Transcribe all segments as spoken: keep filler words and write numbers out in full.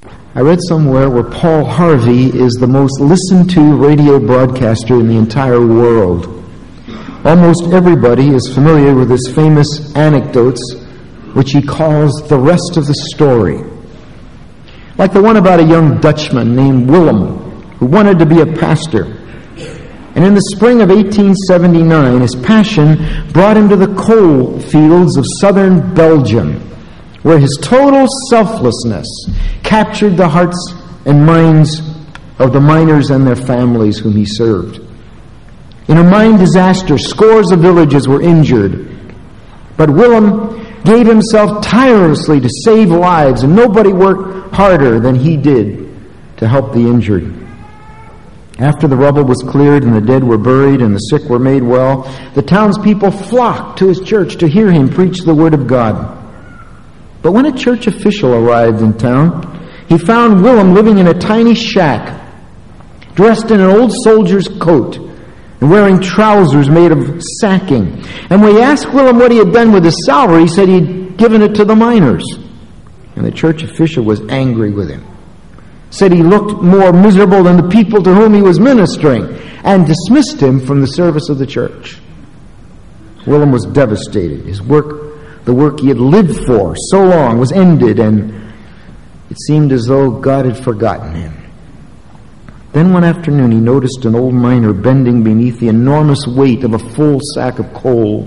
I read somewhere where Paul Harvey is the most listened to radio broadcaster in the entire world. Almost everybody is familiar with his famous anecdotes, which he calls the rest of the story. Like the one about a young Dutchman named Willem, who wanted to be a pastor. And in the spring of eighteen seventy-nine, his passion brought him to the coal fields of southern Belgium, where his total selflessness captured the hearts and minds of the miners and their families whom he served. In a mine disaster, scores of villages were injured, but Willem gave himself tirelessly to save lives, and nobody worked harder than he did to help the injured. After the rubble was cleared and the dead were buried and the sick were made well, the townspeople flocked to his church to hear him preach the word of God. But when a church official arrived in town, he found Willem living in a tiny shack, dressed in an old soldier's coat and wearing trousers made of sacking. And when he asked Willem what he had done with his salary, he said he'd given it to the miners. And the church official was angry with him. Said he looked more miserable than the people to whom he was ministering, and dismissed him from the service of the church. Willem was devastated. His work, the work he had lived for so long, was ended, and it seemed as though God had forgotten him. Then one afternoon he noticed an old miner bending beneath the enormous weight of a full sack of coal.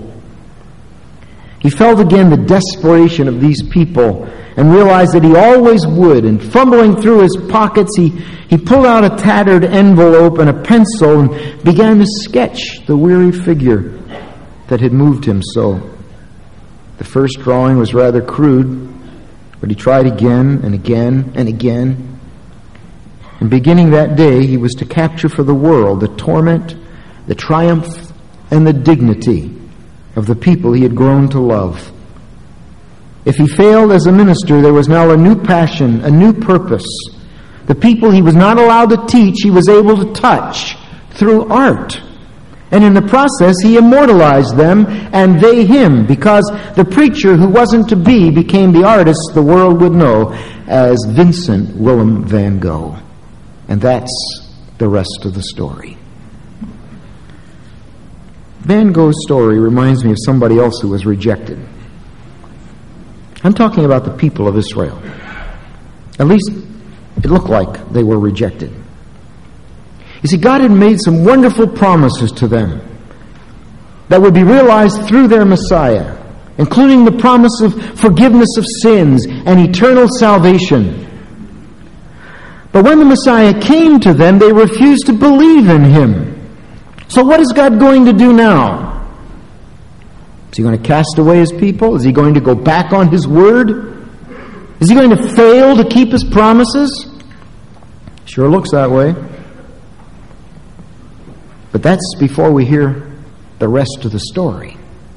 He felt again the desperation of these people and realized that he always would. And fumbling through his pockets, he, he pulled out a tattered envelope and a pencil and began to sketch the weary figure that had moved him so. The first drawing was rather crude, but he tried again and again and again. And beginning that day, he was to capture for the world the torment, the triumph, and the dignity of the people he had grown to love. If he failed as a minister, there was now a new passion, a new purpose. The people he was not allowed to teach, he was able to touch through art. And in the process, he immortalized them and they him, because the preacher who wasn't to be became the artist the world would know as Vincent Willem van Gogh. And that's the rest of the story. Van Gogh's story reminds me of somebody else who was rejected. I'm talking about the people of Israel. At least it looked like they were rejected. You see, God had made some wonderful promises to them that would be realized through their Messiah, including the promise of forgiveness of sins and eternal salvation. But when the Messiah came to them, they refused to believe in him. So what is God going to do now? Is he going to cast away his people? Is he going to go back on his word? Is he going to fail to keep his promises? Sure looks that way. But that's before we hear the rest of the story.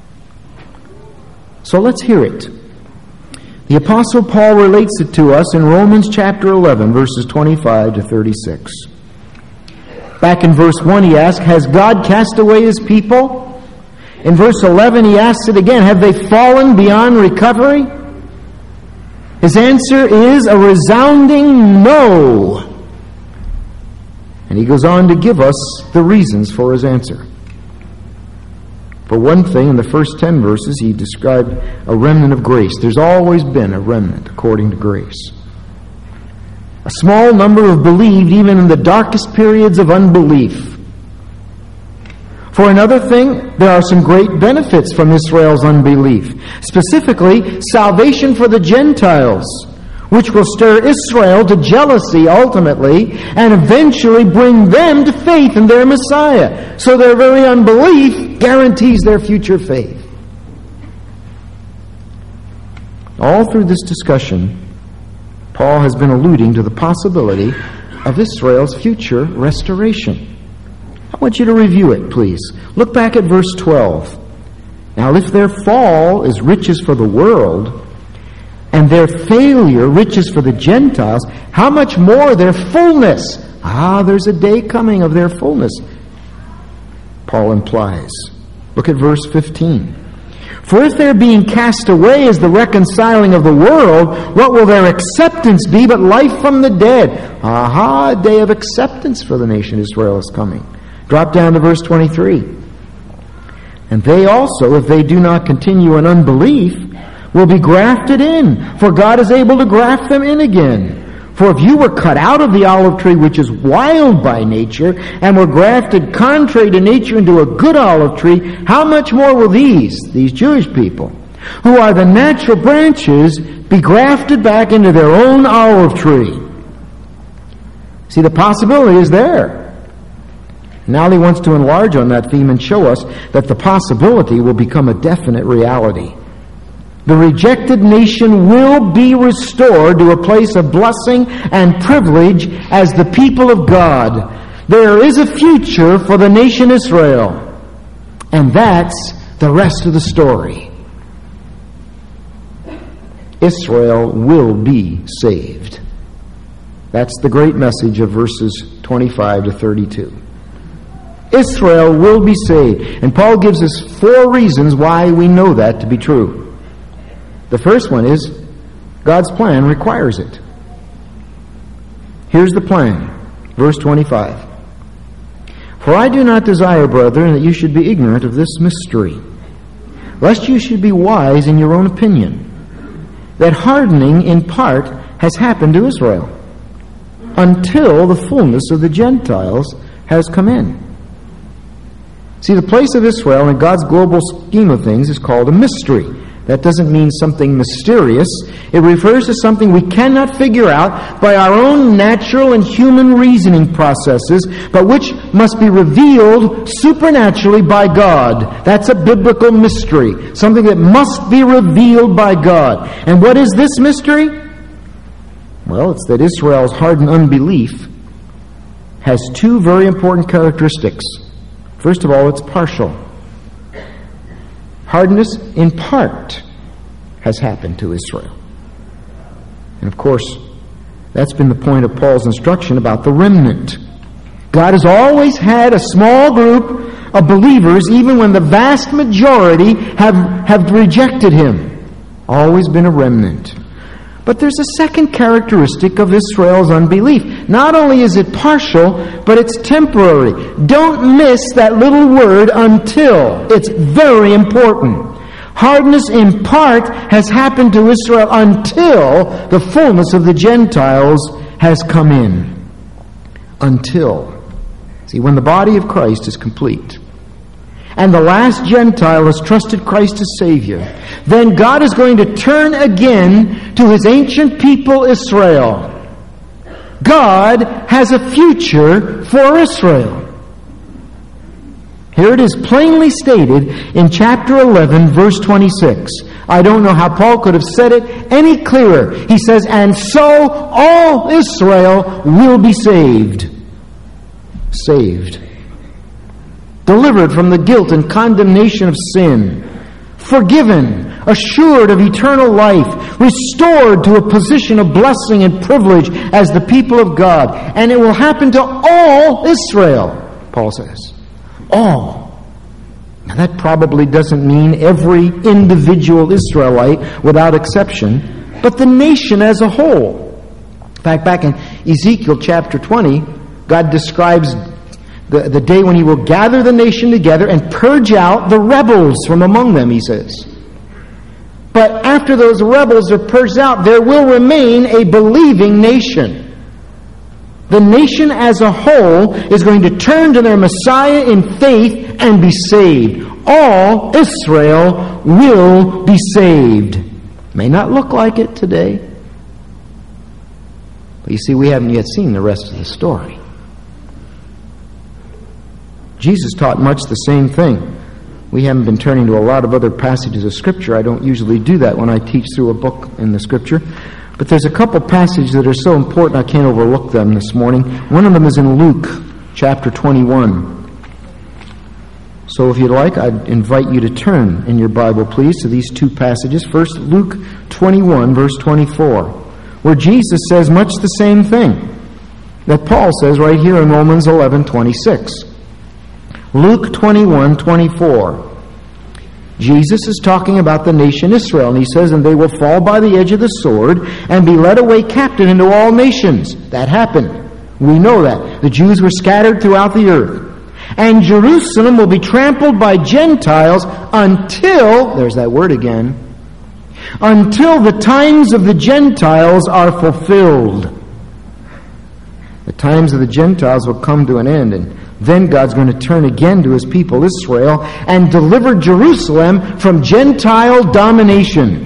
So let's hear it. The Apostle Paul relates it to us in Romans chapter eleven, verses twenty-five to thirty-six. Back in verse one, he asks, has God cast away his people? In verse eleven, he asks it again, have they fallen beyond recovery? His answer is a resounding no. And he goes on to give us the reasons for his answer. For one thing, in the first ten verses, he described a remnant of grace. There's always been a remnant according to grace. A small number have believed even in the darkest periods of unbelief. For another thing, there are some great benefits from Israel's unbelief. Specifically, salvation for the Gentiles, which will stir Israel to jealousy ultimately and eventually bring them to faith in their Messiah. So their very unbelief guarantees their future faith. All through this discussion, Paul has been alluding to the possibility of Israel's future restoration. I want you to review it, please. Look back at verse twelve. Now, if their fall is riches for the world, and their failure riches for the Gentiles, how much more their fullness? Ah, there's a day coming of their fullness, Paul implies. Look at verse fifteen. For if their being cast away is the reconciling of the world, what will their acceptance acceptance be but life from the dead? Aha, a day of acceptance for the nation Israel is coming. Drop down to verse twenty-three. And they also, if they do not continue in unbelief, will be grafted in, for God is able to graft them in again. For if you were cut out of the olive tree, which is wild by nature, and were grafted contrary to nature into a good olive tree, how much more will these, these Jewish people, who are the natural branches, be grafted back into their own olive tree? See, the possibility is there. Now he wants to enlarge on that theme and show us that the possibility will become a definite reality. The rejected nation will be restored to a place of blessing and privilege as the people of God. There is a future for the nation Israel. And that's the rest of the story. Israel will be saved. That's the great message of verses twenty-five to thirty-two. Israel will be saved. And Paul gives us four reasons why we know that to be true. The first one is God's plan requires it. Here's the plan. Verse twenty-five. For I do not desire, brethren, that you should be ignorant of this mystery, lest you should be wise in your own opinion, that hardening in part has happened to Israel, until the fullness of the Gentiles has come in. See, the place of Israel in God's global scheme of things is called a mystery. That doesn't mean something mysterious. It refers to something we cannot figure out by our own natural and human reasoning processes, but which must be revealed supernaturally by God. That's a biblical mystery, something that must be revealed by God. And what is this mystery? Well, it's that Israel's hardened unbelief has two very important characteristics. First of all, it's partial. Hardness in part has happened to Israel. And of course, that's been the point of Paul's instruction about the remnant. God has always had a small group of believers, even when the vast majority have, have rejected him. Always been a remnant. But there's a second characteristic of Israel's unbelief. Not only is it partial, but it's temporary. Don't miss that little word, until. It's very important. Hardness in part has happened to Israel until the fullness of the Gentiles has come in. Until. See, when the body of Christ is complete, and the last Gentile has trusted Christ as Savior, then God is going to turn again to His ancient people Israel. God has a future for Israel. Here it is plainly stated in chapter eleven, verse twenty-six. I don't know how Paul could have said it any clearer. He says, and so all Israel will be saved. Saved. Delivered from the guilt and condemnation of sin, forgiven, assured of eternal life, restored to a position of blessing and privilege as the people of God. And it will happen to all Israel, Paul says. All. Now that probably doesn't mean every individual Israelite without exception, but the nation as a whole. In fact, back in Ezekiel chapter twenty, God describes The, the day when He will gather the nation together and purge out the rebels from among them, He says. But after those rebels are purged out, there will remain a believing nation. The nation as a whole is going to turn to their Messiah in faith and be saved. All Israel will be saved. May not look like it today, but you see, we haven't yet seen the rest of the story. Jesus taught much the same thing. We haven't been turning to a lot of other passages of Scripture. I don't usually do that when I teach through a book in the Scripture. But there's a couple passages that are so important I can't overlook them this morning. One of them is in Luke chapter twenty-one. So if you'd like, I'd invite you to turn in your Bible, please, to these two passages. First, Luke twenty-one, verse twenty-four, where Jesus says much the same thing that Paul says right here in Romans eleven twenty-six. Luke twenty-one twenty-four. Jesus is talking about the nation Israel, and he says, and they will fall by the edge of the sword and be led away captive into all nations. That happened. We know that. The Jews were scattered throughout the earth. And Jerusalem will be trampled by Gentiles until, there's that word again, until the times of the Gentiles are fulfilled. The times of the Gentiles will come to an end, and then God's going to turn again to his people Israel and deliver Jerusalem from Gentile domination.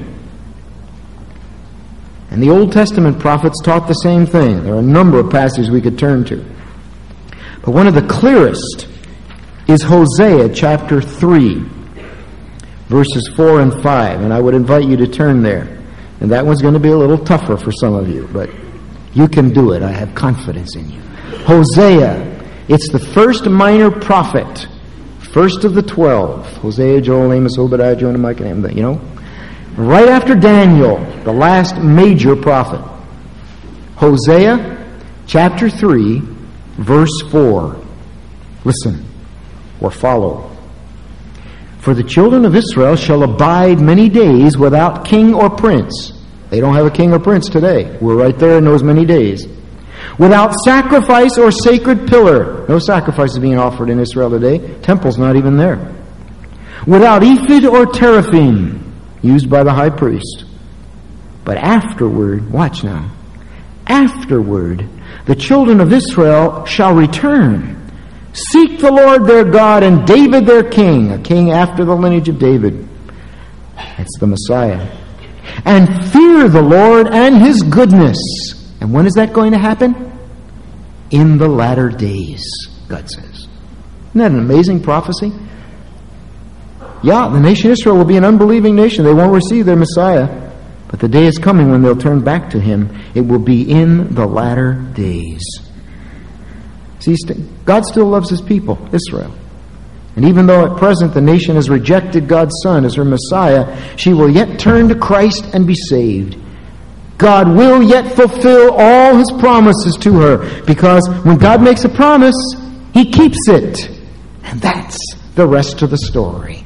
And the Old Testament prophets taught the same thing. There are a number of passages we could turn to. But one of the clearest is Hosea chapter three, verses four and five. And I would invite you to turn there. And that one's going to be a little tougher for some of you, but you can do it. I have confidence in you. Hosea, it's the first minor prophet, first of the twelve. Hosea, Joel, Amos, Obadiah, Jonah, Micah, and Amos, you know. Right after Daniel, the last major prophet. Hosea chapter three, verse four. Listen, or follow. For the children of Israel shall abide many days without king or prince. They don't have a king or prince today. We're right there in those many days. Without sacrifice or sacred pillar. No sacrifices being offered in Israel today. Temple's not even there. Without ephod or teraphim, used by the high priest. But afterward, watch now, afterward, the children of Israel shall return. Seek the Lord their God and David their king, a king after the lineage of David. That's the Messiah. And fear the Lord and his goodness. And when is that going to happen? In the latter days, God says. Isn't that an amazing prophecy? Yeah, the nation Israel will be an unbelieving nation. They won't receive their Messiah. But the day is coming when they'll turn back to him. It will be in the latter days. See, God still loves his people, Israel. And even though at present the nation has rejected God's Son as her Messiah, she will yet turn to Christ and be saved. God will yet fulfill all his promises to her, because when God makes a promise, he keeps it. And that's the rest of the story.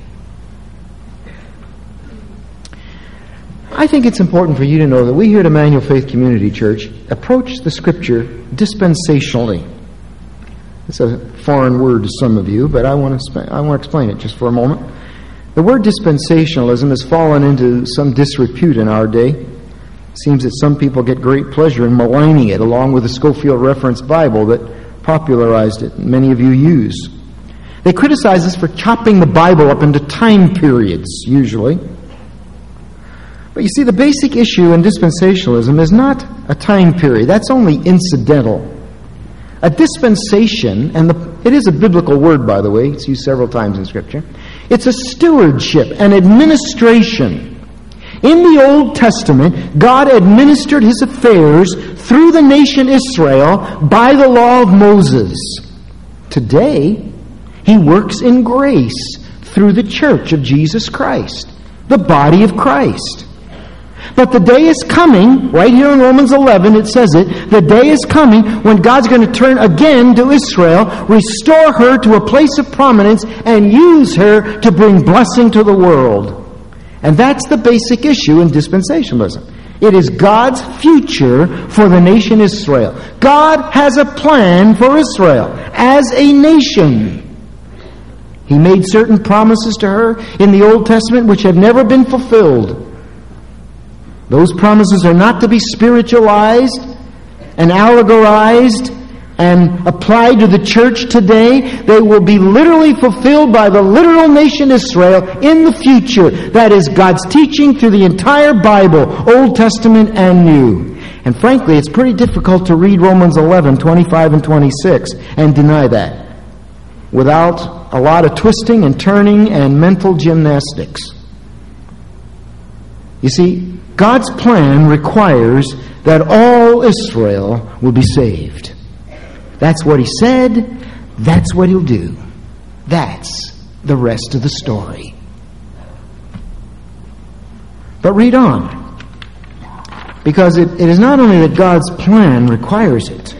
I think it's important for you to know that we here at Emmanuel Faith Community Church approach the Scripture dispensationally. It's a foreign word to some of you, but I want to sp- I want to explain it just for a moment. The word dispensationalism has fallen into some disrepute in our day. It seems that some people get great pleasure in maligning it, along with the Scofield Reference Bible that popularized it, and many of you use. They criticize us for chopping the Bible up into time periods, usually. But you see, the basic issue in dispensationalism is not a time period. That's only incidental. A dispensation, and the, it is a biblical word, by the way. It's used several times in Scripture. It's a stewardship, an administration. In the Old Testament, God administered his affairs through the nation Israel by the law of Moses. Today, he works in grace through the church of Jesus Christ, the body of Christ. But the day is coming, right here in Romans eleven, it says it, the day is coming when God's going to turn again to Israel, restore her to a place of prominence, and use her to bring blessing to the world. And that's the basic issue in dispensationalism. It is God's future for the nation Israel. God has a plan for Israel as a nation. He made certain promises to her in the Old Testament which have never been fulfilled. Those promises are not to be spiritualized and allegorized and applied to the church today. They will be literally fulfilled by the literal nation Israel in the future. That is God's teaching through the entire Bible, Old Testament and New. And frankly, it's pretty difficult to read Romans eleven, twenty-five and twenty-six and deny that without a lot of twisting and turning and mental gymnastics. You see, God's plan requires that all Israel will be saved. That's what he said. That's what he'll do. That's the rest of the story. But read on. Because it, it is not only that God's plan requires it,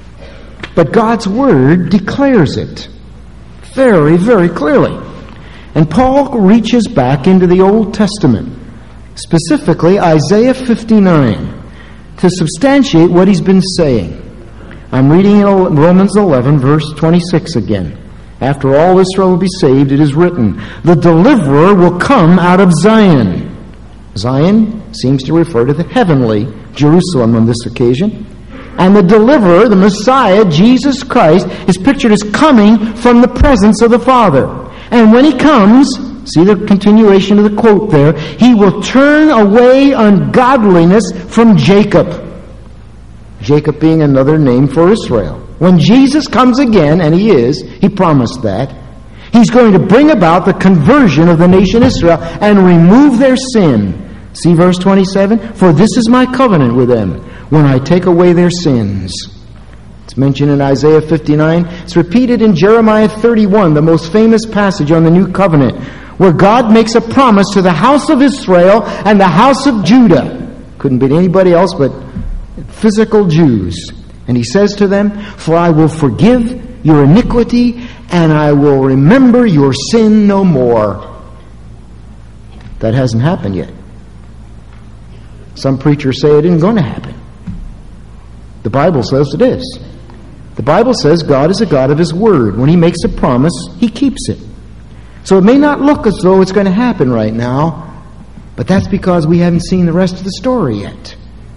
but God's word declares it very, very clearly. And Paul reaches back into the Old Testament, specifically Isaiah fifty-nine, to substantiate what he's been saying. I'm reading in Romans eleven, verse twenty-six again. After all Israel will be saved, it is written, the deliverer will come out of Zion. Zion seems to refer to the heavenly Jerusalem on this occasion. And the deliverer, the Messiah, Jesus Christ, is pictured as coming from the presence of the Father. And when he comes, see the continuation of the quote there, he will turn away ungodliness from Jacob. Jacob being another name for Israel. When Jesus comes again, and he is, he promised that, he's going to bring about the conversion of the nation Israel and remove their sin. See verse twenty-seven? For this is my covenant with them, when I take away their sins. It's mentioned in Isaiah fifty-nine. It's repeated in Jeremiah thirty-one, the most famous passage on the New Covenant, where God makes a promise to the house of Israel and the house of Judah. Couldn't be anybody else but physical Jews. And he says to them, for I will forgive your iniquity, and I will remember your sin no more. That hasn't happened yet. Some preachers say it isn't going to happen. The Bible says it is. The Bible says God is a God of His Word. When He makes a promise, He keeps it. So it may not look as though it's going to happen right now, but that's because we haven't seen the rest of the story yet.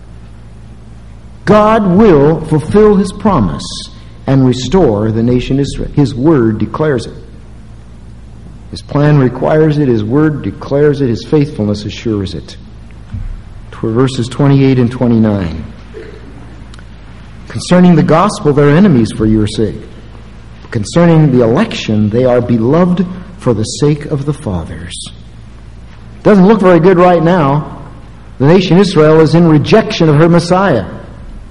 God will fulfill His promise and restore the nation Israel. His Word declares it. His plan requires it. His Word declares it. His faithfulness assures it. Verses twenty-eight and twenty-nine. Concerning the gospel, they're enemies for your sake. Concerning the election, they are beloved for the sake of the fathers. Doesn't look very good right now. The nation Israel is in rejection of her Messiah.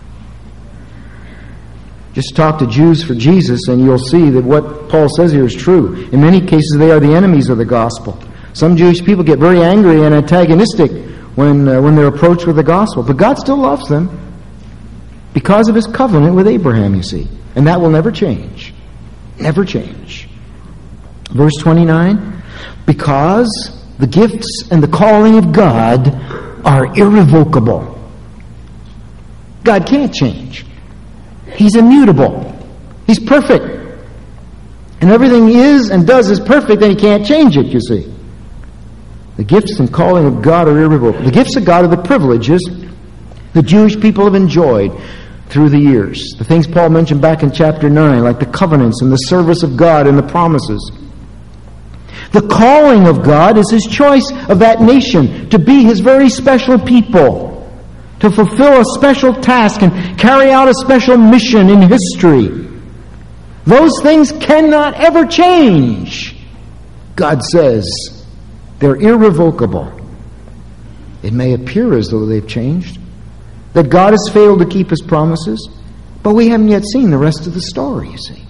Just talk to Jews for Jesus and you'll see that what Paul says here is true. In many cases, they are the enemies of the gospel. Some Jewish people get very angry and antagonistic when uh, when they're approached with the gospel. But God still loves them because of His covenant with Abraham, you see. And that will never change. Never change. Verse twenty-nine, because the gifts and the calling of God are irrevocable. God can't change. He's immutable. He's perfect. And everything is and does is perfect, and He can't change it, you see. The gifts and calling of God are irrevocable. The gifts of God are the privileges the Jewish people have enjoyed through the years. The things Paul mentioned back in chapter nine, like the covenants and the service of God and the promises. The calling of God is His choice of that nation to be His very special people, to fulfill a special task and carry out a special mission in history. Those things cannot ever change. God says they're irrevocable. It may appear as though they've changed, that God has failed to keep His promises, but we haven't yet seen the rest of the story, you see.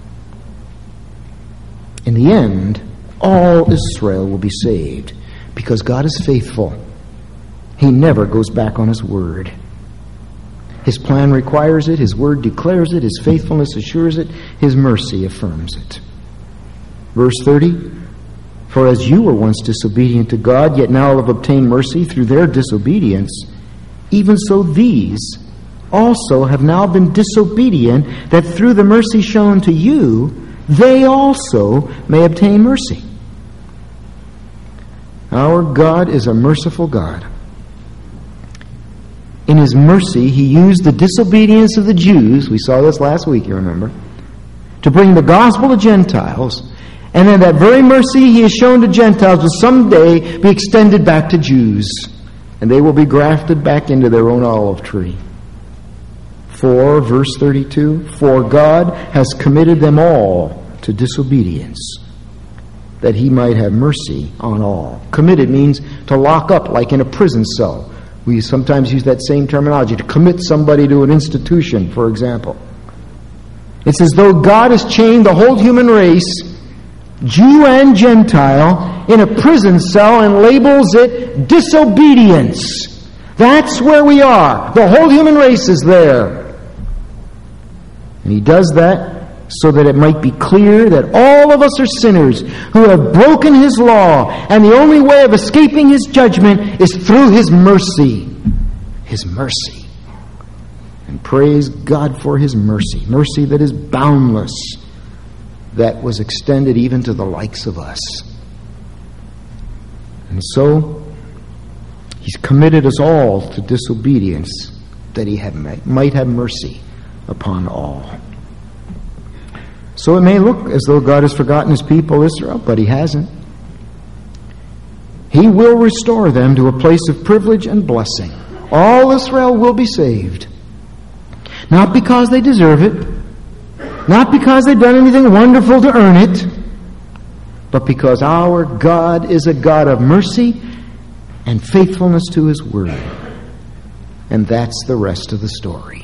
In the end, all Israel will be saved because God is faithful. He never goes back on His word. His plan requires it. His word declares it. His faithfulness assures it. His mercy affirms it. Verse thirty, for as you were once disobedient to God, yet now have obtained mercy through their disobedience, even so these also have now been disobedient, that through the mercy shown to you, they also may obtain mercy. Our God is a merciful God. In His mercy, He used the disobedience of the Jews, we saw this last week, you remember, to bring the gospel to Gentiles. And then that very mercy He has shown to Gentiles will someday be extended back to Jews. And they will be grafted back into their own olive tree. For, verse thirty-two, for God has committed them all to disobedience, that He might have mercy on all. Committed means to lock up like in a prison cell. We sometimes use that same terminology, to commit somebody to an institution, for example. It's as though God has chained the whole human race, Jew and Gentile, in a prison cell and labels it disobedience. That's where we are. The whole human race is there. And He does that so that it might be clear that all of us are sinners who have broken His law, and the only way of escaping His judgment is through His mercy. His mercy. And praise God for His mercy. Mercy that is boundless, that was extended even to the likes of us. And so, He's committed us all to disobedience, that He have, might have mercy upon all. So it may look as though God has forgotten His people Israel, but He hasn't. He will restore them to a place of privilege and blessing. All Israel will be saved. Not because they deserve it, not because they've done anything wonderful to earn it, but because our God is a God of mercy and faithfulness to His word. And that's the rest of the story.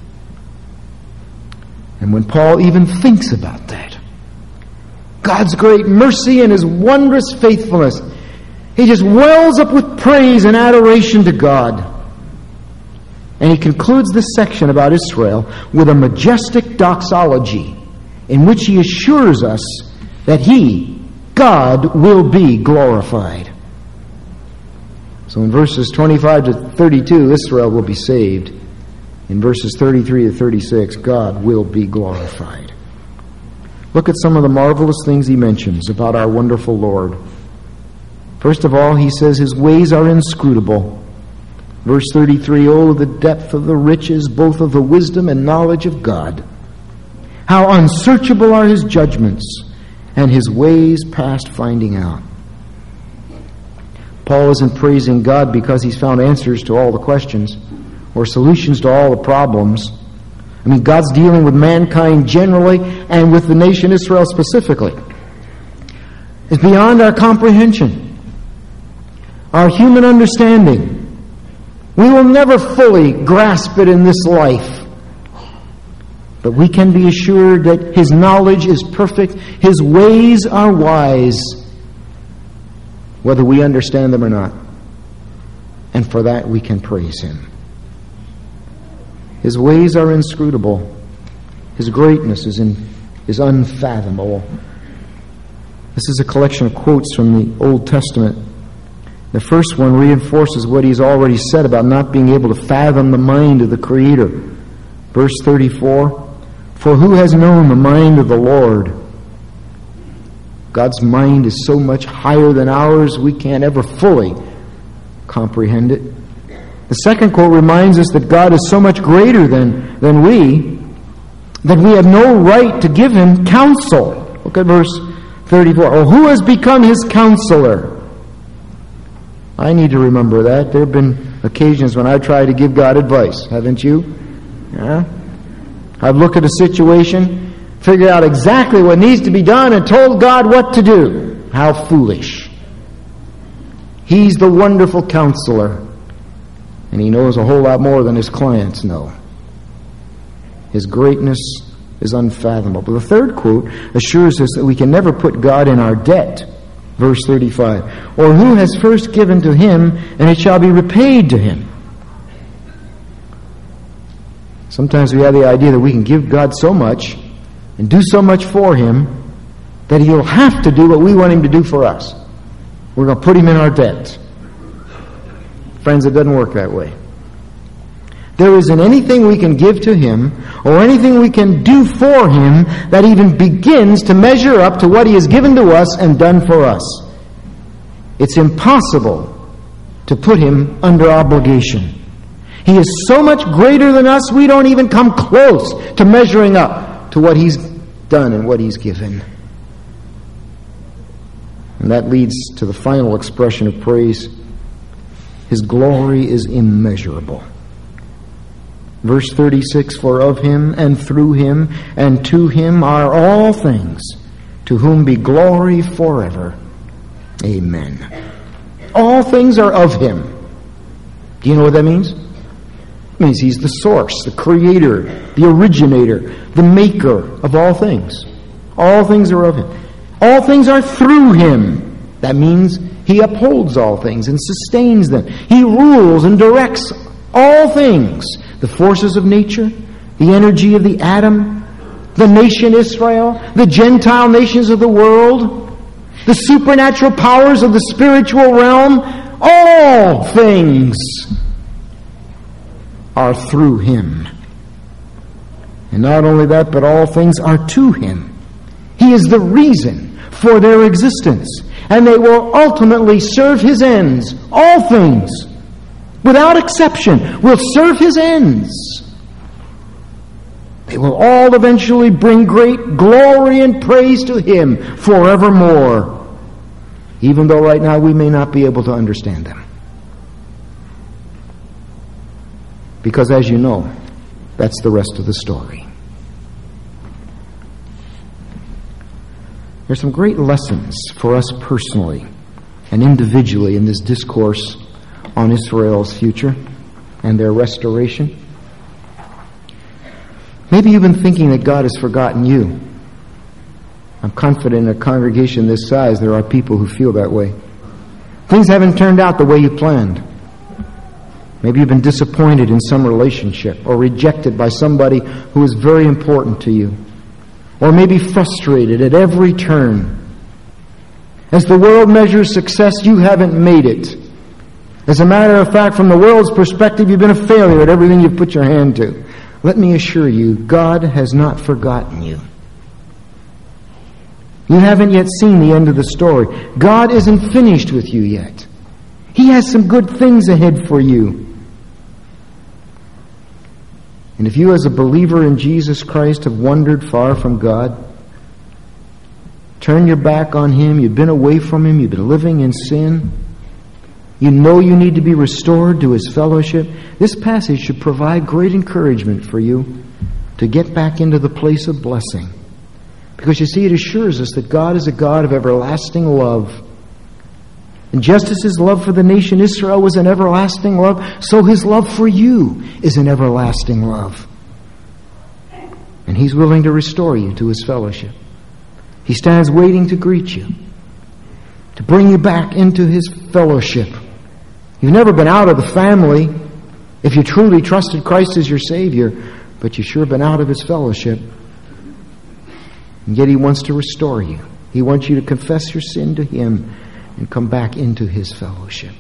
And when Paul even thinks about that, God's great mercy and His wondrous faithfulness, he just wells up with praise and adoration to God. And he concludes this section about Israel with a majestic doxology in which he assures us that He, God, will be glorified. So in verses twenty-five to thirty-two, Israel will be saved. In verses thirty-three to thirty-six, God will be glorified. Look at some of the marvelous things he mentions about our wonderful Lord. First of all, he says His ways are inscrutable. Verse thirty-three, oh, the depth of the riches, both of the wisdom and knowledge of God. How unsearchable are His judgments, and His ways past finding out. Paul isn't praising God because he's found answers to all the questions or solutions to all the problems. I mean, God's dealing with mankind generally and with the nation Israel specifically. It's beyond our comprehension, our human understanding. We will never fully grasp it in this life. But we can be assured that His knowledge is perfect, His ways are wise, whether we understand them or not. And for that we can praise Him. His ways are inscrutable. His greatness is, in, is unfathomable. This is a collection of quotes from the Old Testament. The first one reinforces what he's already said about not being able to fathom the mind of the Creator. Verse thirty-four, for who has known the mind of the Lord? God's mind is so much higher than ours, we can't ever fully comprehend it. The second quote reminds us that God is so much greater than, than we, that we have no right to give Him counsel. Look at verse thirty-four. Oh, who has become His counselor? I need to remember that. There have been occasions when I try to give God advice, haven't you? Yeah? I've looked at a situation, figured out exactly what needs to be done, and told God what to do. How foolish. He's the wonderful counselor, and He knows a whole lot more than His clients know. His greatness is unfathomable. The third quote assures us that we can never put God in our debt. Verse thirty-five, or who has first given to Him, and it shall be repaid to him. Sometimes we have the idea that we can give God so much and do so much for Him that He'll have to do what we want Him to do for us. We're going to put Him in our debt. Friends, it doesn't work that way. There isn't anything we can give to Him or anything we can do for Him that even begins to measure up to what He has given to us and done for us. It's impossible to put Him under obligation. He is so much greater than us, we don't even come close to measuring up to what He's done and what He's given. And that leads to the final expression of praise. His glory is immeasurable. Verse thirty-six, for of Him and through Him and to Him are all things, to whom be glory forever. Amen. All things are of Him. Do you know what that means? It means He's the source, the creator, the originator, the maker of all things. All things are of Him. All things are through Him. That means He upholds all things and sustains them. He rules and directs all things. The forces of nature, the energy of the atom, the nation Israel, the Gentile nations of the world, the supernatural powers of the spiritual realm, all things are through Him. And not only that, but all things are to Him. He is the reason for their existence. And they will ultimately serve His ends. All things, without exception, will serve His ends. They will all eventually bring great glory and praise to Him forevermore, even though right now we may not be able to understand them. Because as you know, that's the rest of the story. There's some great lessons for us personally and individually in this discourse on Israel's future and their restoration. Maybe you've been thinking that God has forgotten you. I'm confident in a congregation this size there are people who feel that way. Things haven't turned out the way you planned. Maybe you've been disappointed in some relationship or rejected by somebody who is very important to you. Or maybe frustrated at every turn. As the world measures success, you haven't made it. As a matter of fact, from the world's perspective, you've been a failure at everything you've put your hand to. Let me assure you, God has not forgotten you. You haven't yet seen the end of the story. God isn't finished with you yet. He has some good things ahead for you. And if you as a believer in Jesus Christ have wandered far from God, turn your back on Him, you've been away from Him, you've been living in sin, you know you need to be restored to His fellowship, this passage should provide great encouragement for you to get back into the place of blessing. Because you see, it assures us that God is a God of everlasting love. And just as His love for the nation Israel was an everlasting love, so His love for you is an everlasting love. And He's willing to restore you to His fellowship. He stands waiting to greet you, to bring you back into His fellowship. You've never been out of the family if you truly trusted Christ as your Savior, but you've sure been out of His fellowship. And yet He wants to restore you. He wants you to confess your sin to Him and come back into His fellowship.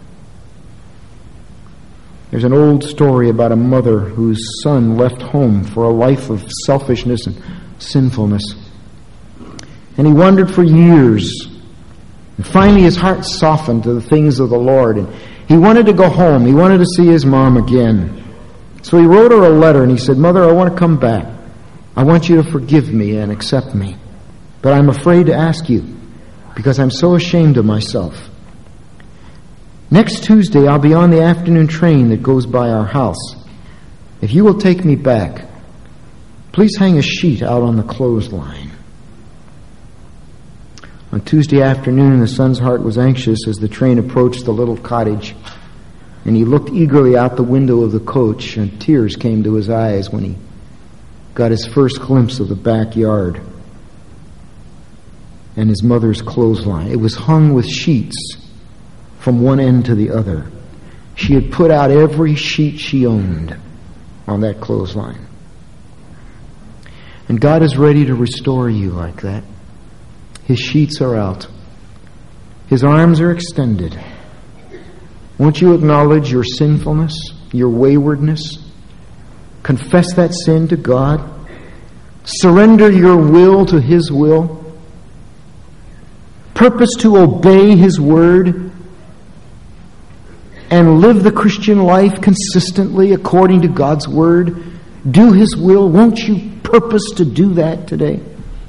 There's an old story about a mother whose son left home for a life of selfishness and sinfulness. And he wandered for years. And finally his heart softened to the things of the Lord. And he wanted to go home. He wanted to see his mom again. So he wrote her a letter and he said, "Mother, I want to come back. I want you to forgive me and accept me. But I'm afraid to ask you, because I'm so ashamed of myself. Next Tuesday, I'll be on the afternoon train that goes by our house. If you will take me back, please hang a sheet out on the clothesline." On Tuesday afternoon, the son's heart was anxious as the train approached the little cottage, and he looked eagerly out the window of the coach, and tears came to his eyes when he got his first glimpse of the backyard and his mother's clothesline. It was hung with sheets from one end to the other. She had put out every sheet she owned on that clothesline. And God is ready to restore you like that. His sheets are out. His arms are extended. Won't you acknowledge your sinfulness, your waywardness? Confess that sin to God. Surrender your will to His will. Purpose to obey His word and live the Christian life consistently according to God's word. Do His will. Won't you purpose to do that today?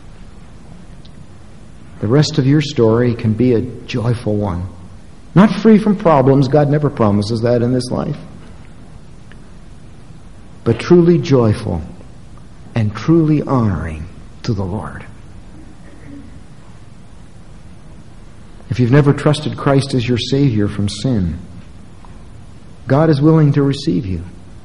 The rest of your story can be a joyful one. Not free from problems. God never promises that in this life. But truly joyful and truly honoring to the Lord. If you've never trusted Christ as your Savior from sin, God is willing to receive you.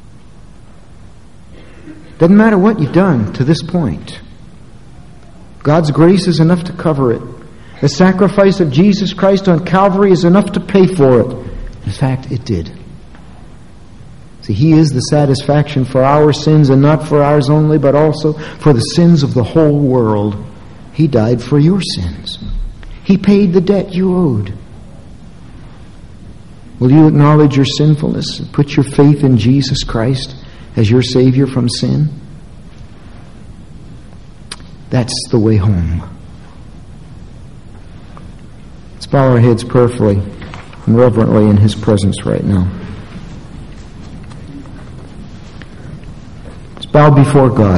Doesn't matter what you've done to this point. God's grace is enough to cover it. The sacrifice of Jesus Christ on Calvary is enough to pay for it. In fact, it did. See, He is the satisfaction for our sins, and not for ours only, but also for the sins of the whole world. He died for your sins. He paid the debt you owed. Will you acknowledge your sinfulness and put your faith in Jesus Christ as your Savior from sin? That's the way home. Let's bow our heads prayerfully and reverently in His presence right now. Let's bow before God.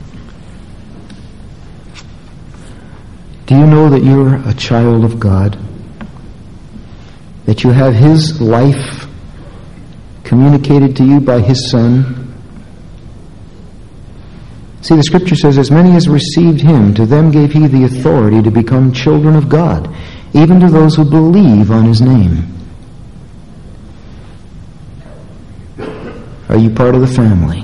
Do you know that you're a child of God? That you have His life communicated to you by His Son? See, the Scripture says, as many as received Him, to them gave He the authority to become children of God, even to those who believe on His name. Are you part of the family?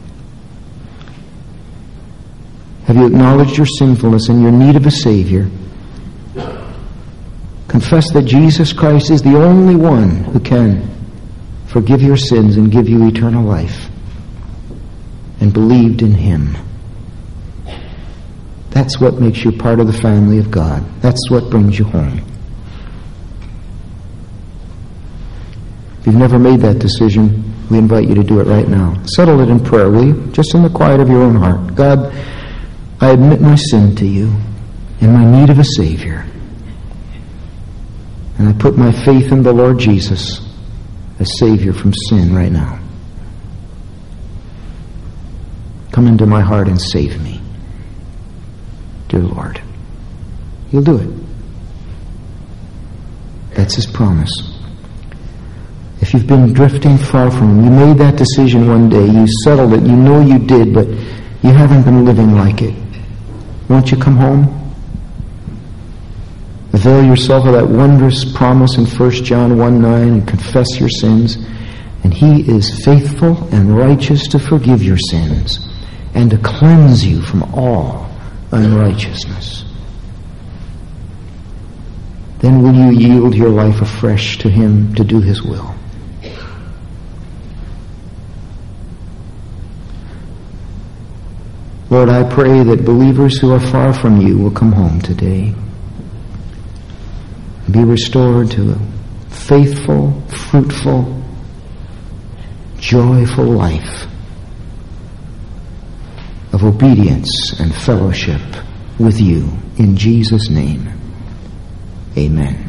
Have you acknowledged your sinfulness and your need of a Savior? Confess that Jesus Christ is the only one who can forgive your sins and give you eternal life, and believed in Him. That's what makes you part of the family of God. That's what brings you home. If you've never made that decision, we invite you to do it right now. Settle it in prayer, will you? Just in the quiet of your own heart. God, I admit my sin to you and my need of a Savior. And I put my faith in the Lord Jesus as Savior from sin right now. Come into my heart and save me, dear Lord. He'll do it. That's His promise. If you've been drifting far from Him, you made that decision one day, you settled it, you know you did, but you haven't been living like it. Won't you come home? Avail yourself of that wondrous promise in First John one nine and confess your sins. And He is faithful and righteous to forgive your sins and to cleanse you from all unrighteousness. Then will you yield your life afresh to Him to do His will. Lord, I pray that believers who are far from You will come home today. Be restored to a faithful, fruitful, joyful life of obedience and fellowship with You. In Jesus' name, amen.